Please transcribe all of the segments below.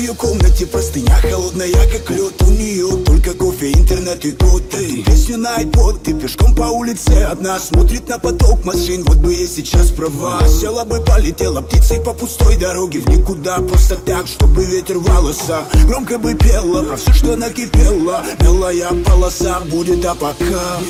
ее комнате простыня холодная, как лед. У нее только кофе, интернет и кот. Эту песню на iPod, ты пешком по улице одна, смотрит на поток машин. Вот бы ей сейчас права, села бы, полетела птицей по пустой дороге в никуда, просто так, чтобы ветер в волосах. Громко бы пела про все, что накипело. Белая полоса будет, а пока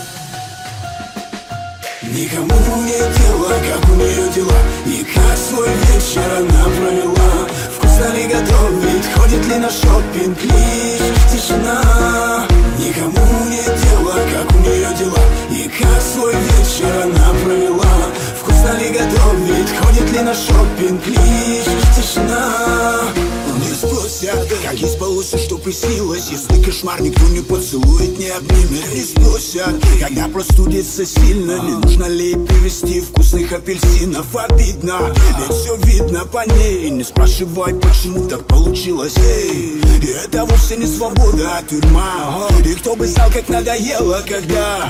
никому не дело, как у нее дела и как свой вечер она провела. Вкусно ли готовит, ходит ли на шопинг, лишь тишина. Никому не дело, как у нее дела и как свой вечер она провела. Вкусно ли готовит, ходит ли на шопинг, лишь тишина. Не спросят, как ей спалось и что приснилось. Если кошмар никто не поцелует, не обнимет. Не спросят, когда простудится сильно, не нужно ли привезти вкусных апельсинов. Обидно, ведь все видно по ней. Не спрашивай, почему так получилось, эй. И это вовсе не свобода, а тюрьма. И кто бы знал, как надоело, когда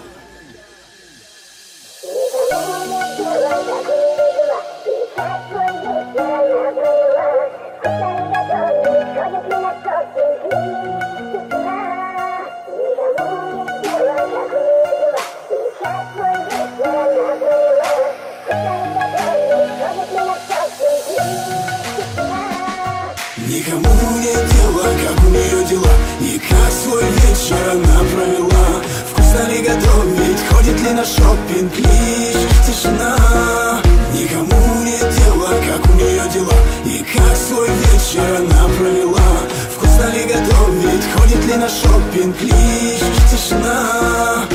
никому не дело, как у нее дела и как свой вечер она провела. Вкусно ли готовит, ходит ли на шопинг, лишь тишина. Никому не дело, как у нее дела и как свой вечер она провела. Вкусно ли готовит, ходит ли на шопинг, лишь тишина.